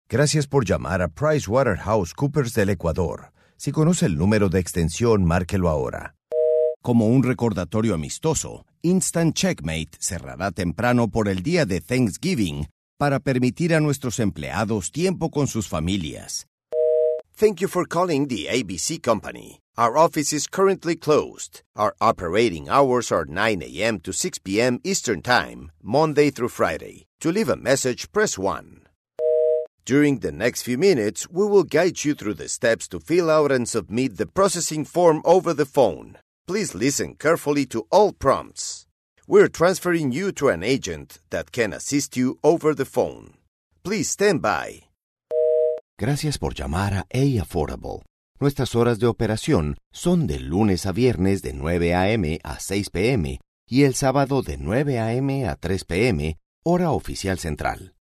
Gracias por llamar a PricewaterhouseCoopers del Ecuador. Si conoce el número de extensión, márquelo ahora. Como un recordatorio amistoso, Instant Checkmate cerrará temprano por el día de Thanksgiving para permitir a nuestros empleados tiempo con sus familias. Thank you for calling the ABC Company. Our office is currently closed. Our operating hours are 9 a.m. to 6 p.m. Eastern Time, Monday through Friday. To leave a message, press 1. During the next few minutes, we will guide you through the steps to fill out and submit the processing form over the phone. Please listen carefully to all prompts. We're transferring you to an agent that can assist you over the phone. Please stand by. Gracias por llamar a A Affordable. Nuestras horas de operación son de lunes a viernes de 9 a.m. a 6 p.m. y el sábado de 9 a.m. a 3 p.m., hora oficial central.